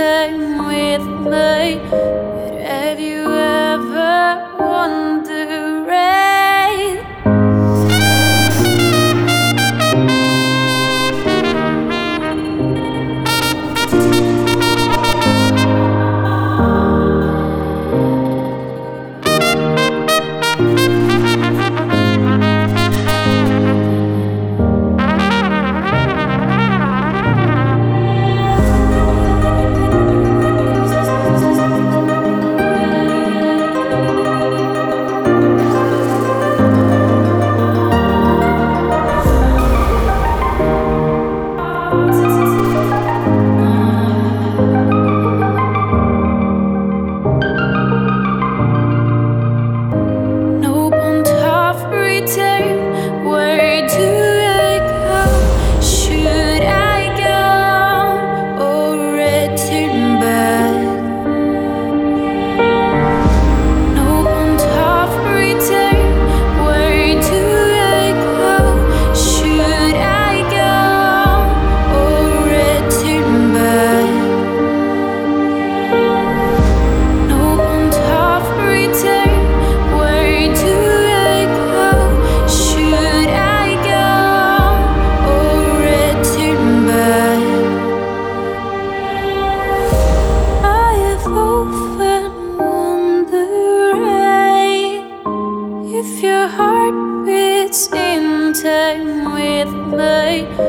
time with me. But have you ever wondered? No point of return. Where do I go? Should I go or return back? No point of return. Where do I go? Should I go or return back? No point of return. Where do I go? Should I go or return back? I have often wondered if your heart beats in time with mine.